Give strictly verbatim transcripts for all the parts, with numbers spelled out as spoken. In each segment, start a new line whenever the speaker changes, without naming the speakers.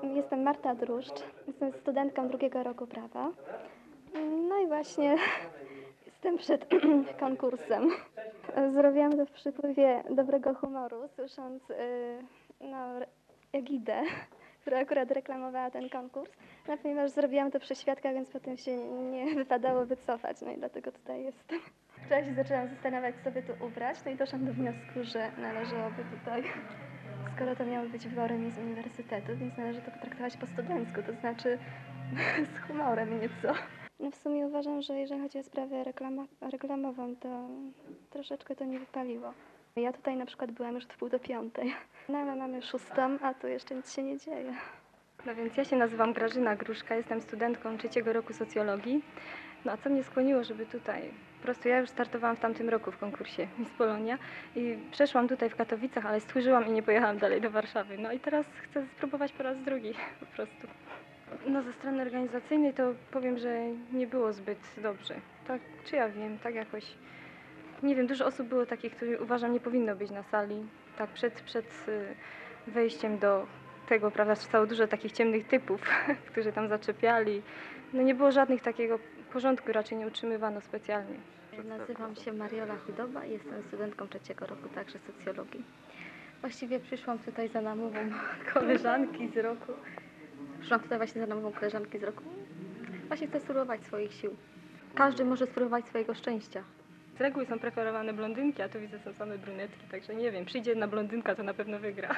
Jestem Marta Druszcz, jestem studentką drugiego roku prawa. No i właśnie jestem przed konkursem. Zrobiłam to w przypływie dobrego humoru, słysząc yy, no, Egidę, która akurat reklamowała ten konkurs. No, ponieważ zrobiłam to przy świadkach, więc potem się nie wypadało wycofać, no i dlatego tutaj jestem. Wczoraj się zaczęłam zastanawiać, co by tu ubrać, no i doszłam do wniosku, że należałoby tutaj, skoro to miały być wybory Miss Uniwersytetu, więc należy to potraktować po studencku, to znaczy z humorem nieco. No w sumie uważam, że jeżeli chodzi o sprawę reklama, reklamową, to troszeczkę to nie wypaliło. Ja tutaj na przykład byłam już w pół do piątej, no ale mamy szóstą, a tu jeszcze nic się nie dzieje.
No więc ja się nazywam Grażyna Gruszka, jestem studentką trzeciego roku socjologii. No a co mnie skłoniło, żeby tutaj, po prostu ja już startowałam w tamtym roku w konkursie Miss Polonia i przeszłam tutaj w Katowicach, ale stchórzyłam i nie pojechałam dalej do Warszawy. No i teraz chcę spróbować po raz drugi po prostu. No ze strony organizacyjnej to powiem, że nie było zbyt dobrze. Tak, czy ja wiem, tak jakoś, nie wiem, dużo osób było takich, których uważam nie powinno być na sali. Tak przed, przed wejściem do tego, prawda, stało dużo takich ciemnych typów, którzy tam zaczepiali. No nie było żadnych takiego porządku, raczej nie utrzymywano specjalnie.
Nazywam się Mariola Chudoba i jestem studentką trzeciego roku także socjologii. Właściwie przyszłam tutaj za namową koleżanki z roku. Przyszłam tutaj właśnie za namową koleżanki z roku. Właśnie chcę spróbować swoich sił. Każdy może spróbować swojego szczęścia.
Z reguły są preferowane blondynki, a tu widzę są same brunetki, także nie wiem, przyjdzie jedna blondynka, to na pewno wygra.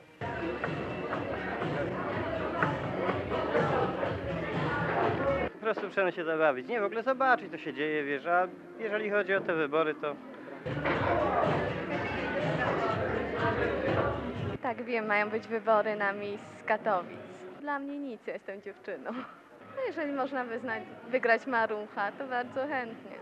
Po prostu trzeba się zabawić, nie w ogóle zobaczyć, co się dzieje, wiesz, a jeżeli chodzi o te wybory, to...
Tak, wiem, mają być wybory na Miss Katowic. Dla mnie nic, ja jestem dziewczyną. No jeżeli można wyznać, wygrać Marucha, to bardzo chętnie.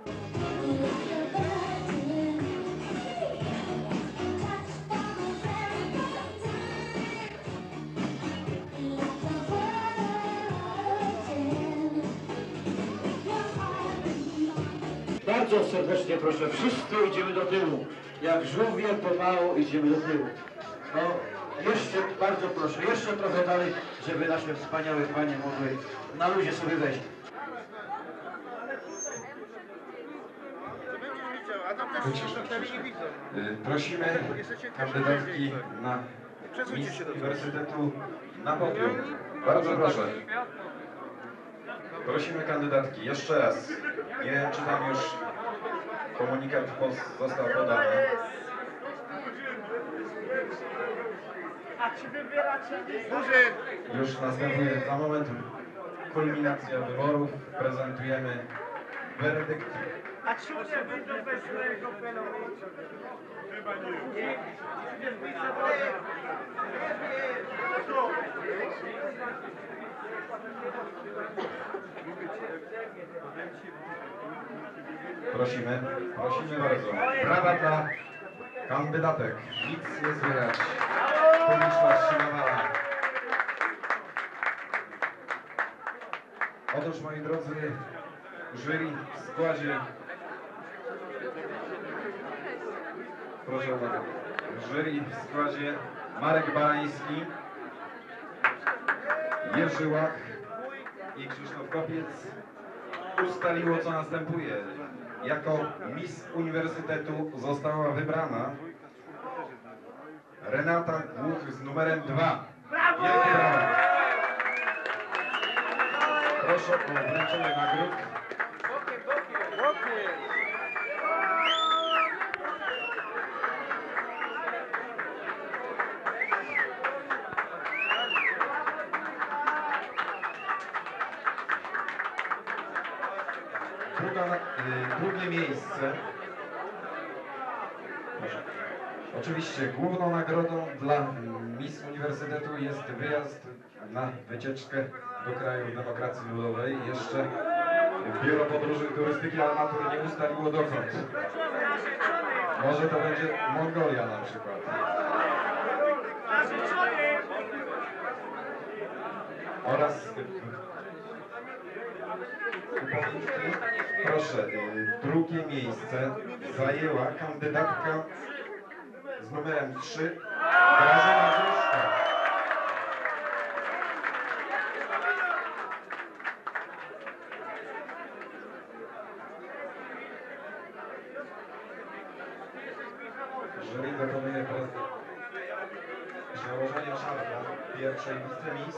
Bardzo serdecznie proszę, wszyscy idziemy do tyłu. Jak żółwie pomału idziemy do tyłu. No, jeszcze bardzo proszę, jeszcze trochę dalej, żeby nasze wspaniałe panie mogły na luzie sobie wejść.
Prosimy kandydatki na Miss Uniwersytetu na podium. Bardzo proszę. Prosimy kandydatki, jeszcze raz. Nie wiem, czy tam już komunikat został podany. Już następuje za moment kulminacja wyborów. Prezentujemy werdykt.
A czy one będą bez mojego pelotu? Chyba nie.
Prosimy, prosimy bardzo. Brawa dla kandydatek. Nic nie słychać. Publiczność się nawala. Otóż, moi drodzy, jury w składzie. Proszę bardzo. Jury w składzie Marek Barański, Jerzy Łach i Krzysztof Kopiec ustaliło, co następuje. Jako Miss Uniwersytetu została wybrana Renata Głuch z numerem dwa. Wielkie brawa! Proszę o wręczenie nagród. Druga, y, drugie miejsce. Proszę. Oczywiście główną nagrodą dla Miss Uniwersytetu jest wyjazd na wycieczkę do krajów demokracji ludowej. Jeszcze Biuro Podróży i Turystyki Almatur nie ustaliło dokąd. Może to będzie Mongolia na przykład. Oraz proszę, drugie miejsce zajęła kandydatka z numerem trzy, Grażyna Gruszka. pierwszej wicemis.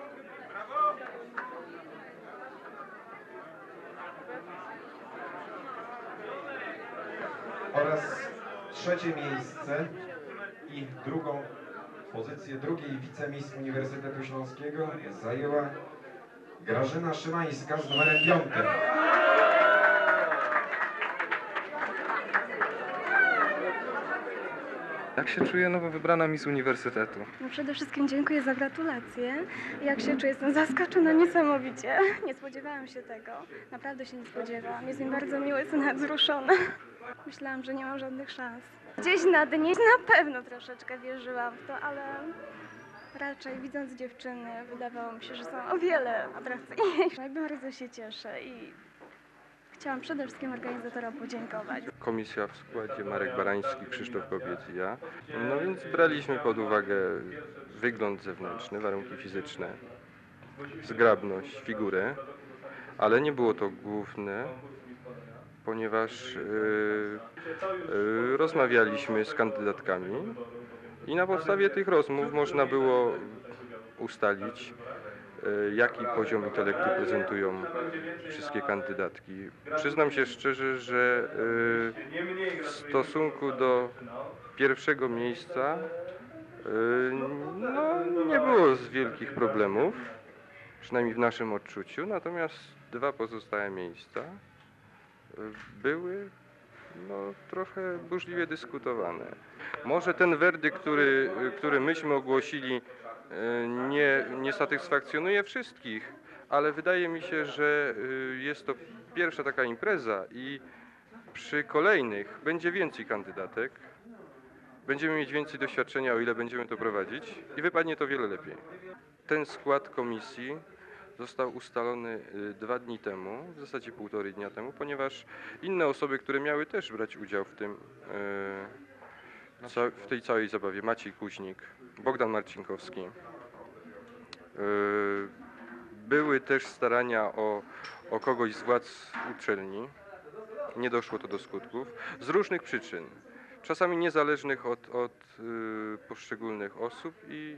Oraz trzecie miejsce i drugą pozycję drugiej wicemis Uniwersytetu Śląskiego zajęła Grażyna Szymańska z numerem piątym.
Jak się czuje nowo wybrana Miss Uniwersytetu?
No przede wszystkim dziękuję za gratulacje. Jak się czuję? Jestem zaskoczona niesamowicie. Nie spodziewałam się tego. Naprawdę się nie spodziewałam. Jest mi bardzo miło, jestem nawet wzruszona. Myślałam, że nie mam żadnych szans. Gdzieś na dnie na pewno troszeczkę wierzyłam w to, ale raczej widząc dziewczyny wydawało mi się, że są o wiele atrakcyjniejsze. Bardzo się cieszę i chciałam przede wszystkim organizatorom podziękować.
Komisja w składzie Marek Barański, Krzysztof Kobiec i ja. No więc braliśmy pod uwagę wygląd zewnętrzny, warunki fizyczne, zgrabność, figurę, ale nie było to główne, ponieważ yy, yy, rozmawialiśmy z kandydatkami i na podstawie tych rozmów można było ustalić, jaki poziom intelektu prezentują wszystkie kandydatki. Przyznam się szczerze, że w stosunku do pierwszego miejsca no, nie było z wielkich problemów, przynajmniej w naszym odczuciu, natomiast dwa pozostałe miejsca były no, trochę burzliwie dyskutowane. Może ten werdykt, który, który myśmy ogłosili, nie, nie satysfakcjonuje wszystkich, ale wydaje mi się, że jest to pierwsza taka impreza i przy kolejnych będzie więcej kandydatek, będziemy mieć więcej doświadczenia, o ile będziemy to prowadzić i wypadnie to wiele lepiej. Ten skład komisji został ustalony dwa dni temu, w zasadzie półtorej dnia temu, ponieważ inne osoby, które miały też brać udział w tym, w tej całej zabawie, Maciej Kuźnik, Bogdan Marcinkowski. Były też starania o, o kogoś z władz uczelni. Nie doszło to do skutków. Z różnych przyczyn. Czasami niezależnych od, od poszczególnych osób i,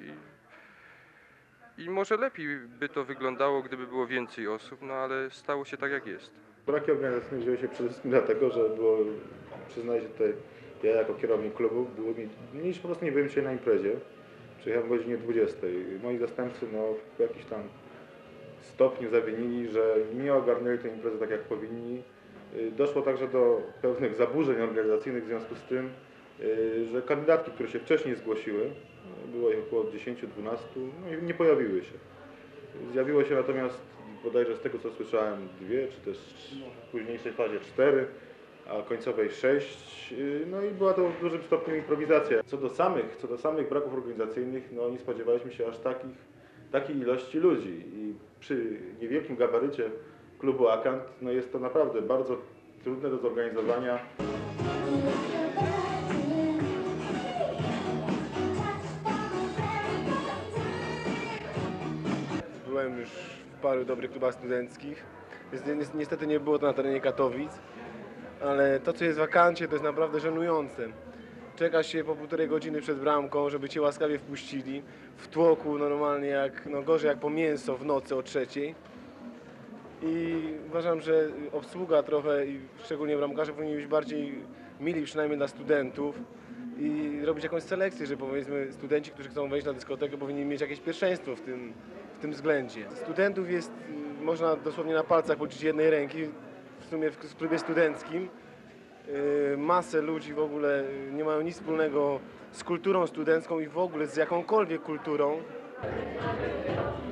i może lepiej by to wyglądało, gdyby było więcej osób, no ale stało się tak, jak jest.
Braki organizacyjne wzięły się przede wszystkim dlatego, że było, przyznaję się tutaj, ja jako kierownik klubu, było mi, niż po prostu nie byłem dzisiaj na imprezie. Przyjechałem o godzinie dwudziestej. Moi zastępcy no, w jakimś tam stopniu zawinili, że nie ogarnęli tę imprezę tak, jak powinni. Doszło także do pewnych zaburzeń organizacyjnych w związku z tym, że kandydatki, które się wcześniej zgłosiły, było ich około dziesięć do dwunastu, no, nie pojawiły się. Zjawiło się natomiast, bodajże z tego co słyszałem, dwie, czy też w późniejszej fazie cztery, a końcowej sześć, no i była to w dużym stopniu improwizacja. Co do samych, co do samych braków organizacyjnych, no nie spodziewaliśmy się aż takich, takiej ilości ludzi i przy niewielkim gabarycie klubu Akant, no jest to naprawdę bardzo trudne do zorganizowania.
Byłem już w paru dobrych klubach studenckich. Niestety nie było to na terenie Katowic, ale to, co jest w Akancie, to jest naprawdę żenujące. Czeka się po półtorej godziny przed bramką, żeby cię łaskawie wpuścili. W tłoku normalnie, jak, no gorzej jak po mięso w nocy o trzeciej. I uważam, że obsługa trochę, i szczególnie bramkarze, powinni być bardziej mili, przynajmniej dla studentów. I robić jakąś selekcję, że powiedzmy studenci, którzy chcą wejść na dyskotekę, powinni mieć jakieś pierwszeństwo w tym, w tym względzie. Studentów jest, można dosłownie na palcach policzyć jednej ręki, w sumie w klubie studenckim. Masę ludzi w ogóle nie mają nic wspólnego z kulturą studencką i w ogóle z jakąkolwiek kulturą.